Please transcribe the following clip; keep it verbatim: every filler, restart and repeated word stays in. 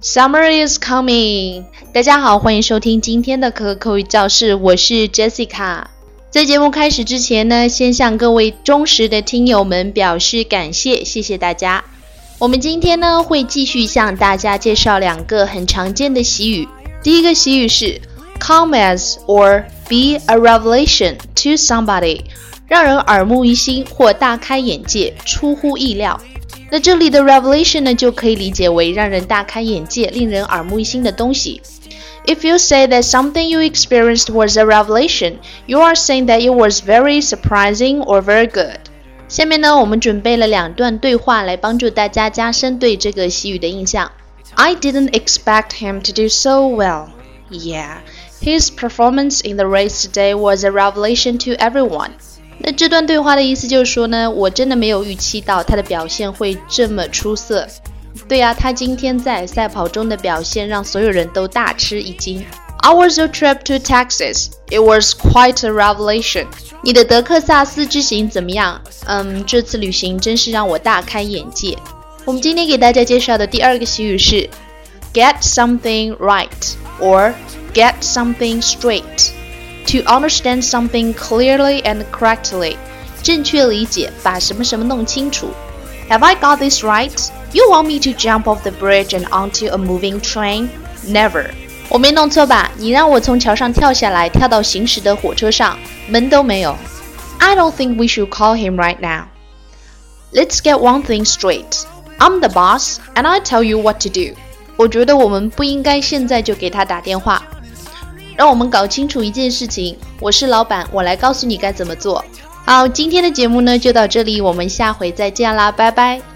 Summer is coming. 大家好，欢迎收听今天的可可口语教室，我是 Jessica。在节目开始之前呢，先向各位忠实的听友们表示感谢，谢谢大家。我们今天呢会继续向大家介绍两个很常见的习语。第一个习语是 come as or be a revelation to somebody， 让人耳目一新或大开眼界，出乎意料。那这里的 revelation 呢，就可以理解为让人大开眼界、令人耳目一新的东西。If you say that something you experienced was a revelation, you are saying that it was very surprising or very good. 下面呢，我们准备了两段对话来帮助大家加深对这个习语的印象。I didn't expect him to do so well. Yeah, his performance in the race today was a revelation to everyone.那这段对话的意思就是说呢，我真的没有预期到他的表现会这么出色。对啊，他今天在赛跑中的表现让所有人都大吃一惊。Our zoo trip to Texas, it was quite a revelation. 你的德克萨斯之行怎么样？嗯，这次旅行真是让我大开眼界。我们今天给大家介绍的第二个习语是 get something right or get something straight.To understand something clearly and correctly. 正确理解，把什么什么弄清楚。Have I got this right? You want me to jump off the bridge and onto a moving train? Never. 我没弄错吧？你让我从桥上跳下来，跳到行驶的火车上，门都没有。I don't think we should call him right now. Let's get one thing straight. I'm the boss, and I tell you what to do. 我觉得我们不应该现在就给他打电话。让我们搞清楚一件事情，我是老板，我来告诉你该怎么做。好，今天的节目呢就到这里，我们下回再见啦，拜拜。